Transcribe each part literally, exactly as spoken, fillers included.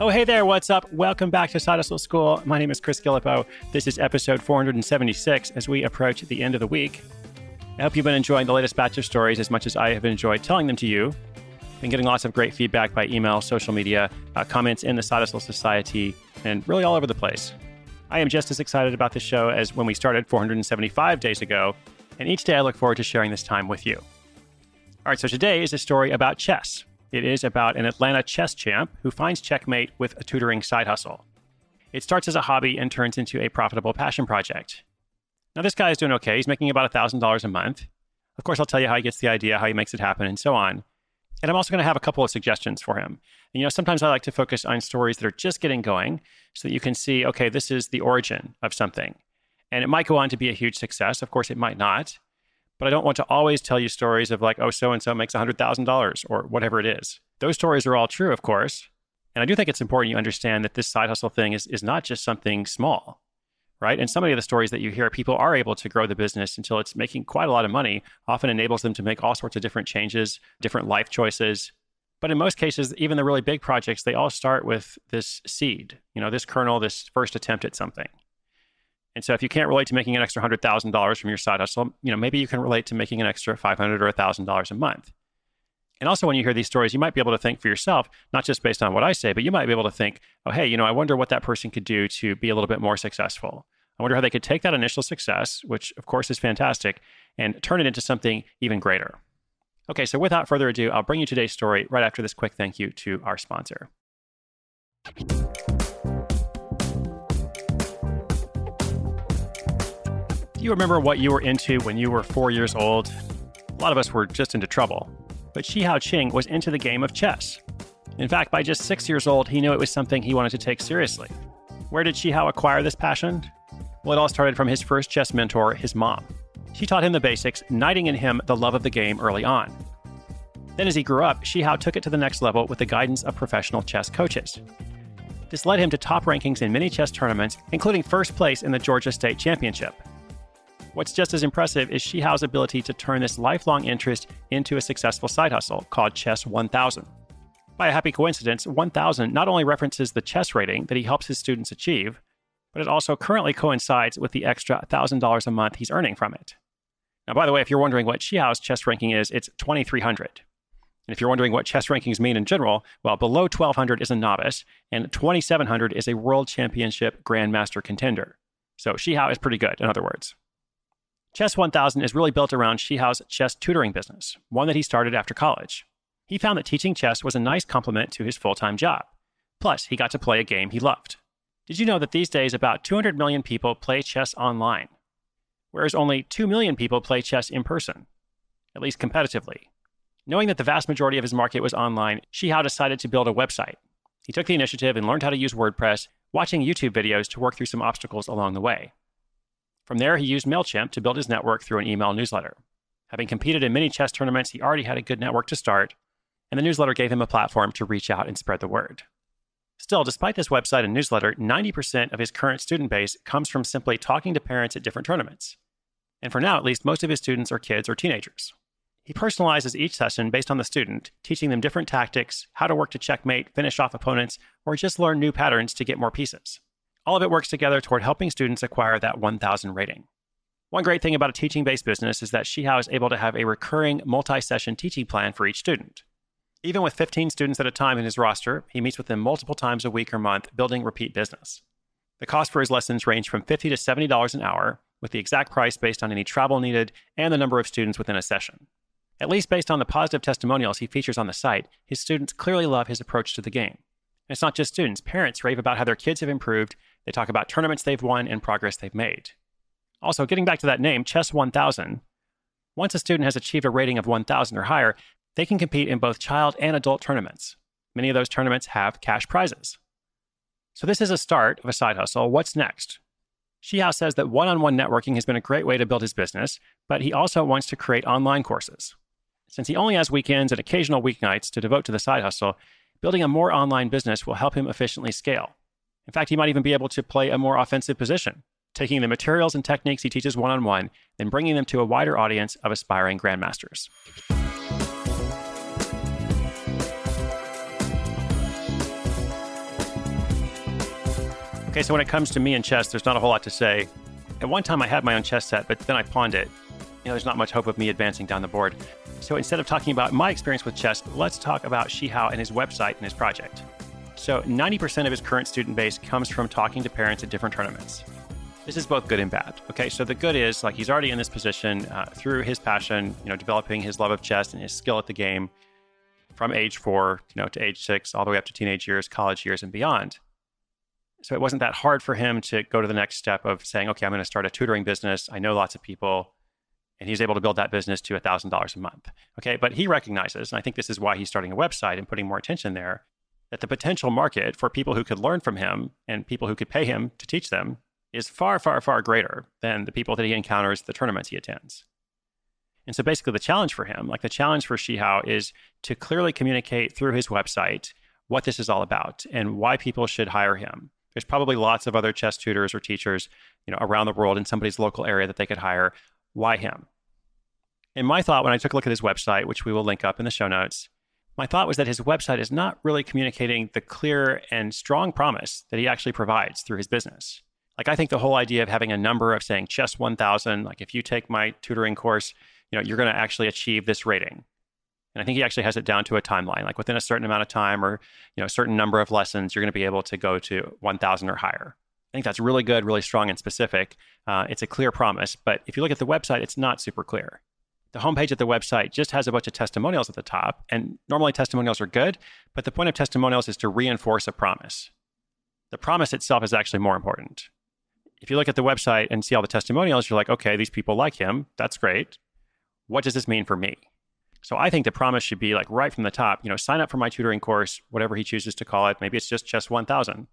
Oh, hey there, what's up? Welcome back to Side Hustle School. My name is Chris Gillipo. This is episode four hundred seventy-six as we approach the end of the week. I hope you've been enjoying the latest batch of stories as much as I have enjoyed telling them to you. Been getting lots of great feedback by email, social media, uh, comments in the Side Hustle Society, and really all over the place. I am just as excited about this show as when we started four hundred seventy-five days ago, and each day I look forward to sharing this time with you. All right, so today is a story about chess. It is about an Atlanta chess champ who finds checkmate with a tutoring side hustle. It starts as a hobby and turns into a profitable passion project. Now, this guy is doing okay. He's making about one thousand dollars a month. Of course, I'll tell you how he gets the idea, how he makes it happen, and so on. And I'm also going to have a couple of suggestions for him. And, you know, sometimes I like to focus on stories that are just getting going so that you can see, okay, this is the origin of something. And it might go on to be a huge success. Of course, it might not. But I don't want to always tell you stories of like, oh, so-and-so makes one hundred thousand dollars or whatever it is. Those stories are all true, of course. And I do think it's important you understand that this side hustle thing is, is not just something small, right? And some of the stories that you hear, people are able to grow the business until it's making quite a lot of money, often enables them to make all sorts of different changes, different life choices. But in most cases, even the really big projects, they all start with this seed, you know, this kernel, this first attempt at something. And so if you can't relate to making an extra one hundred thousand dollars from your side hustle, you know, maybe you can relate to making an extra five hundred dollars or one thousand dollars a month. And also when you hear these stories, you might be able to think for yourself, not just based on what I say, but you might be able to think, oh, hey, you know, I wonder what that person could do to be a little bit more successful. I wonder how they could take that initial success, which of course is fantastic, and turn it into something even greater. Okay, so without further ado, I'll bring you today's story right after this quick thank you to our sponsor. Do you remember what you were into when you were four years old? A lot of us were just into trouble. But Shihao Qing was into the game of chess. In fact, by just six years old, he knew it was something he wanted to take seriously. Where did Shihao acquire this passion? Well, it all started from his first chess mentor, his mom. She taught him the basics, igniting in him the love of the game early on. Then as he grew up, Shihao took it to the next level with the guidance of professional chess coaches. This led him to top rankings in many chess tournaments, including first place in the Georgia State Championship. What's just as impressive is Shihao's ability to turn this lifelong interest into a successful side hustle called Chess one thousand. By a happy coincidence, one thousand not only references the chess rating that he helps his students achieve, but it also currently coincides with the extra one thousand dollars a month he's earning from it. Now, by the way, if you're wondering what Shihao's chess ranking is, it's twenty-three hundred. And if you're wondering what chess rankings mean in general, well, below twelve hundred is a novice, and twenty-seven hundred is a world championship grandmaster contender. So Shihao is pretty good, in other words. Chess one thousand is really built around Shihao's chess tutoring business, one that he started after college. He found that teaching chess was a nice complement to his full-time job. Plus, he got to play a game he loved. Did you know that these days about two hundred million people play chess online, whereas only two million people play chess in person, at least competitively? Knowing that the vast majority of his market was online, Shihao decided to build a website. He took the initiative and learned how to use WordPress, watching YouTube videos to work through some obstacles along the way. From there, he used MailChimp to build his network through an email newsletter. Having competed in many chess tournaments, he already had a good network to start, and the newsletter gave him a platform to reach out and spread the word. Still, despite this website and newsletter, ninety percent of his current student base comes from simply talking to parents at different tournaments. And for now, at least, most of his students are kids or teenagers. He personalizes each session based on the student, teaching them different tactics, how to work to checkmate, finish off opponents, or just learn new patterns to get more pieces. All of it works together toward helping students acquire that one thousand rating. One great thing about a teaching-based business is that Shihao is able to have a recurring multi-session teaching plan for each student. Even with fifteen students at a time in his roster, he meets with them multiple times a week or month, building repeat business. The cost for his lessons range from fifty dollars to seventy dollars an hour, with the exact price based on any travel needed and the number of students within a session. At least based on the positive testimonials he features on the site, his students clearly love his approach to the game. And it's not just students. Parents rave about how their kids have improved. They talk about tournaments they've won and progress they've made. Also, getting back to that name, Chess one thousand, once a student has achieved a rating of one thousand or higher, they can compete in both child and adult tournaments. Many of those tournaments have cash prizes. So this is a start of a side hustle. What's next? Shihao says that one-on-one networking has been a great way to build his business, but he also wants to create online courses. Since he only has weekends and occasional weeknights to devote to the side hustle, building a more online business will help him efficiently scale. In fact, he might even be able to play a more offensive position, taking the materials and techniques he teaches one-on-one, then bringing them to a wider audience of aspiring grandmasters. Okay, so when it comes to me and chess, there's not a whole lot to say. At one time, I had my own chess set, but then I pawned it. You know, there's not much hope of me advancing down the board. So instead of talking about my experience with chess, let's talk about Shihao and his website and his project. So ninety percent of his current student base comes from talking to parents at different tournaments. This is both good and bad. Okay, so the good is, like, he's already in this position uh, through his passion, you know, developing his love of chess and his skill at the game from age four, you know, to age six, all the way up to teenage years, college years, and beyond. So it wasn't that hard for him to go to the next step of saying, okay, I'm going to start a tutoring business. I know lots of people. And he's able to build that business to one thousand dollars a month. Okay, but he recognizes, and I think this is why he's starting a website and putting more attention there, that the potential market for people who could learn from him and people who could pay him to teach them is far, far, far greater than the people that he encounters at the tournaments he attends. And so basically the challenge for him, like the challenge for Shihao, is to clearly communicate through his website what this is all about and why people should hire him. There's probably lots of other chess tutors or teachers, you know, around the world in somebody's local area that they could hire. Why him? And my thought when I took a look at his website, which we will link up in the show notes, my thought was that his website is not really communicating the clear and strong promise that he actually provides through his business. Like, I think the whole idea of having a number of saying chess one thousand, like if you take my tutoring course, you know, you're going to actually achieve this rating. And I think he actually has it down to a timeline, like within a certain amount of time or, you know, a certain number of lessons, you're going to be able to go to one thousand or higher. I think that's really good, really strong and specific. Uh, it's a clear promise, but if you look at the website, it's not super clear. The homepage of the website just has a bunch of testimonials at the top, and normally testimonials are good, but the point of testimonials is to reinforce a promise. The promise itself is actually more important. If you look at the website and see all the testimonials, you're like, okay, these people like him. That's great. What does this mean for me? So I think the promise should be like right from the top, you know, sign up for my tutoring course, whatever he chooses to call it. Maybe it's just chess one thousand.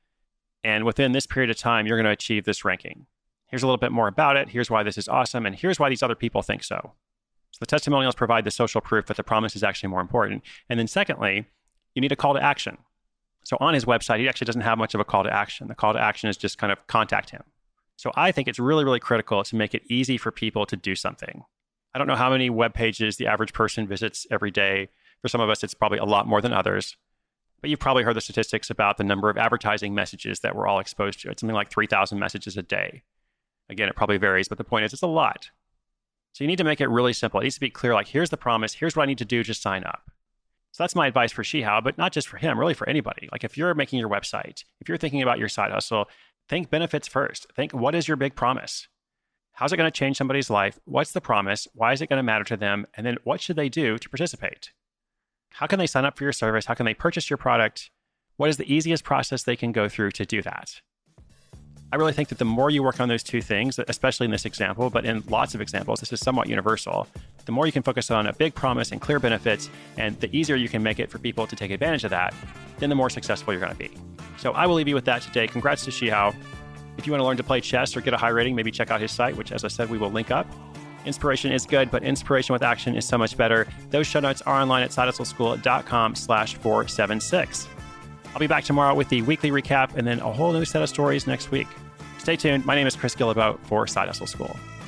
And within this period of time, you're going to achieve this ranking. Here's a little bit more about it. Here's why this is awesome. And here's why these other people think so. So the testimonials provide the social proof that the promise is actually more important. And then secondly, you need a call to action. So on his website, he actually doesn't have much of a call to action. The call to action is just kind of contact him. So I think it's really, really critical to make it easy for people to do something. I don't know how many web pages the average person visits every day. For some of us, it's probably a lot more than others. But you've probably heard the statistics about the number of advertising messages that we're all exposed to. It's something like three thousand messages a day. Again, it probably varies, but the point is it's a lot. So you need to make it really simple. It needs to be clear, like, here's the promise. Here's what I need to do to sign up. So that's my advice for Shihao, but not just for him, really for anybody. Like, if you're making your website, if you're thinking about your side hustle, think benefits first. Think, what is your big promise? How's it going to change somebody's life? What's the promise? Why is it going to matter to them? And then what should they do to participate? How can they sign up for your service? How can they purchase your product? What is the easiest process they can go through to do that? I really think that the more you work on those two things, especially in this example, but in lots of examples, this is somewhat universal, the more you can focus on a big promise and clear benefits, and the easier you can make it for people to take advantage of that, then the more successful you're going to be. So I will leave you with that today. Congrats to Shihao. If you want to learn to play chess or get a high rating, maybe check out his site, which, as I said, we will link up. Inspiration is good, but inspiration with action is so much better. Those show notes are online at sidehustleschool.com slash 476. I'll be back tomorrow with the weekly recap and then a whole new set of stories next week. Stay tuned. My name is Chris Guillebeau for Side Hustle School.